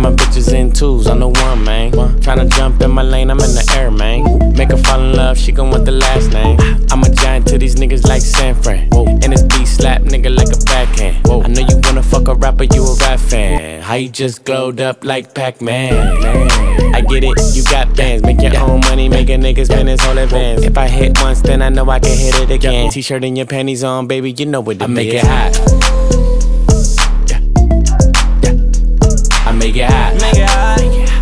my bitches in twos, I'm the one, man. Tryna jump in my lane, I'm in the air, man. Make her fall in love, she gon' want the last name. I'm a giant to these niggas like San Fran. And this beat slap nigga like a backhand. I know you wanna fuck a rapper, you a rap fan. How you just glowed up like Pac-Man? I get it, you got bands. Make your own money, make a nigga spend his whole advance. If I hit once, then I know I can hit it again. T-shirt and your panties on, baby, you know what it is. I make it hot. I make it hot. Make it hot.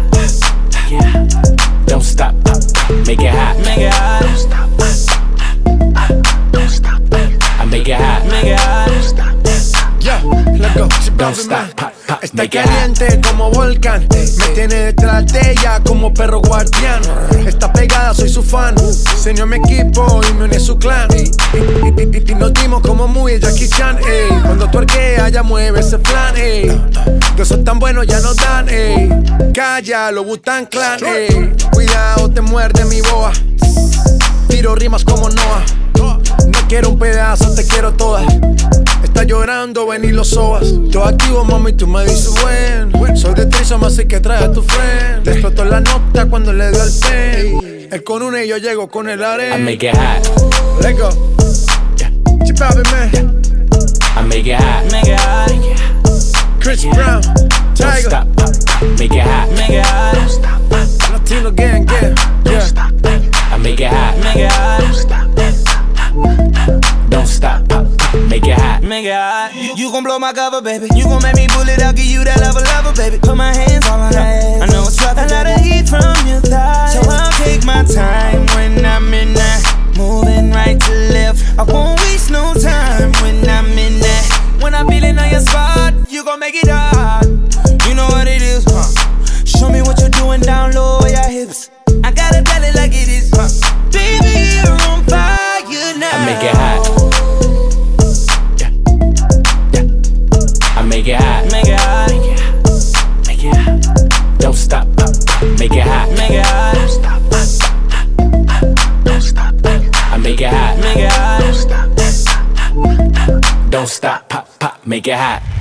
Don't stop. Make it hot. Make it hot. Don't stop. Don't stop. I make it hot. Make it hot. Don't stop. Let's go. Don't stop. Está caliente como volcán. Me tiene detrás de ella como perro guardián. Está pegada, soy su fan. Se unió a mi equipo y me uní a su clan. Y nos dimos como muy Jackie Chan. Cuando tuerquea ya mueve ese flan. Dios son tan buenos ya nos dan. Calla, lo Wu-Tang Clan. Cuidado, te muerde mi boa. Tiro rimas como Noah. No quiero un pedazo, te quiero toda. Está llorando, ven y lo sobas. Yo activo, mami, tú me dices buen. Soy de Trisom, así que trae a tu friend. Le explotó la nota cuando le dio el pen. Él con una y yo llego con el arena. I make it hot. Let's go. Chip out, man. I make it hot. Make it hot. Chris Brown, Tiger. Don't stop. Make it hot. Make it hot. Don't stop. Latino gang, yeah. I make it hot. Make it hot. Don't stop. Make it hot. Make it hot. You gon' blow my cover, baby. You gon' make me pull it out, give you that lover, baby. Put my hands all on that ass. I know it's rough, a lot of heat from your thighs. So I'll take my time when I'm in that. Moving right to left. I won't waste no time when I'm in that. When I'm feeling on your spot, you gon' make it hot. You know what it is, huh? Show me what you're doing down low with your hips. I gotta tell it like it is, huh? Baby, you're on fire now. I make it hot. I make it hot. Make it hot. Make it hot. Don't stop. Make it hot. Make it hot. Don't stop. Don't stop. I make it hot. Make it hot. Don't stop. Don't stop. Make it hot.